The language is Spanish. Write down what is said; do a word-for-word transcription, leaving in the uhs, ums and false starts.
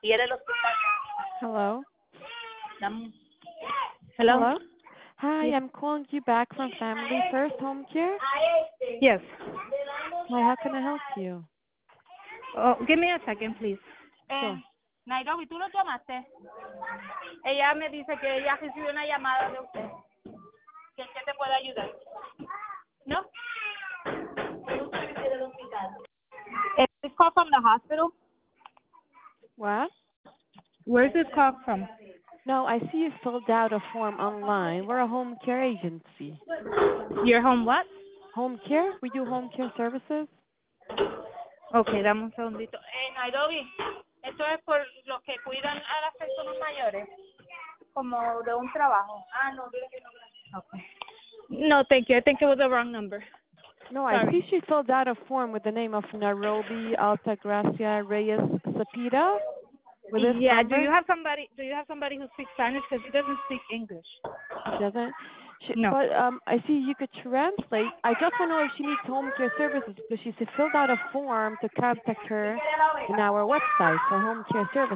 Hello? Dam- Hello? Hello? Hi, Yes. I'm calling you back from Family First Home Care. Yes. Hi, how can I help you? Oh, give me a second, please. Eh, Sure. Nairobi, ¿tú lo llamaste? Ella me dice que ella recibió una llamada de usted. ¿Que qué te puede ayudar? ¿No? Is this call from the hospital? What? Where's this call from? No, I see you filled out a form online. We're a home care agency. Your home what? Home care? We do home care services? Okay, dame un segundito. Eh, Nairobi, esto es por los que cuidan a las personas mayores, como de un trabajo. Ah, no, dile que no, gracias. Okay. No, thank you. I think it was the wrong number. No, I see Sorry. she filled out a form with the name of Nairobi Altagracia Reyes Sapita with this Yeah, do number. you have somebody do you have somebody who speaks Spanish? Because he doesn't speak English. She doesn't. She, No. but um, I see you could translate. I just want to know if she needs home care services because she filled out a form to contact her in our website for home care services.